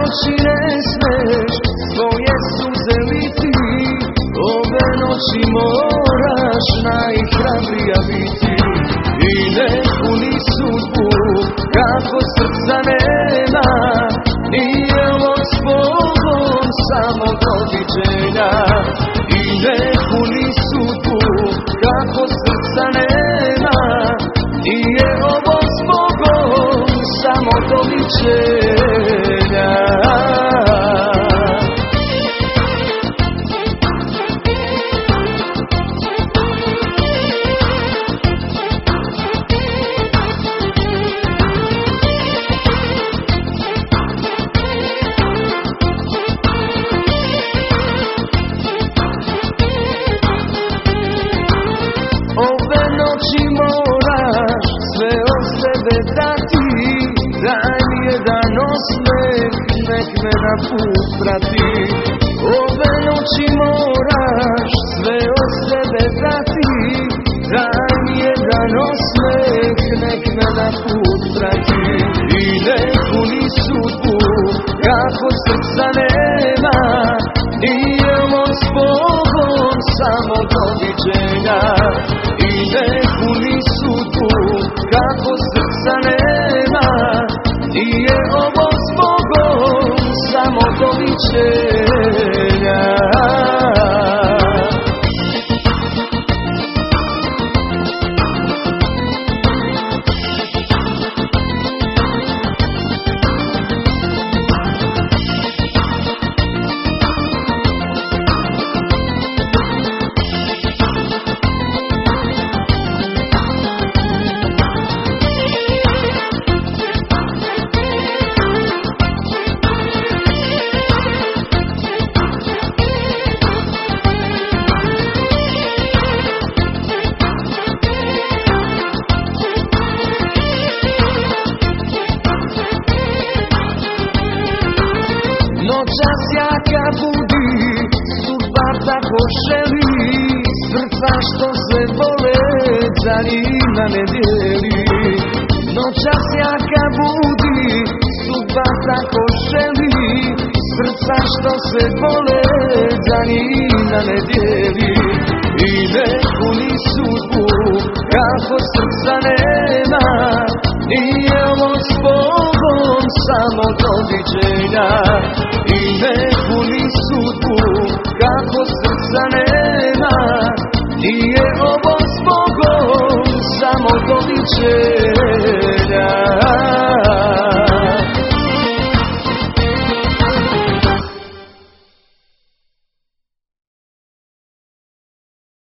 noći ne smeš svoje suze liti, ove noći moraš najhrabrija biti. I ne puni sudbu kako srca nema, nije ovo s Bogom samo doviđenja. I ne puni sudbu kako srca nema, nije ovo s Bogom samo doviđenja. Ove noći moraš sve od sebe dati, daj mi jedan osmeh, nek me na put prati. Ove noći moraš sve od sebe dati, daj mi jedan osmeh, nek me na put prati. I ne puni sudbu kako srca nema, nije ovo s Bogom samo doviđenja. I ne puni sudbu kako srca nema, nije ovo s Bogom samo doviđenja. Noćas jaka budi, sudba tako želi, srca što se vole, za njima ne dijeli. Noćas jaka budi, sudba tako želi, srca što se vole, za njima ne dijeli. I ne puni sudbu kako srca nema, nije ovo s Bogom samo doviđenja. I ne puni sudbu kako srca nema, nije ovo s Bogom samo doviđenja.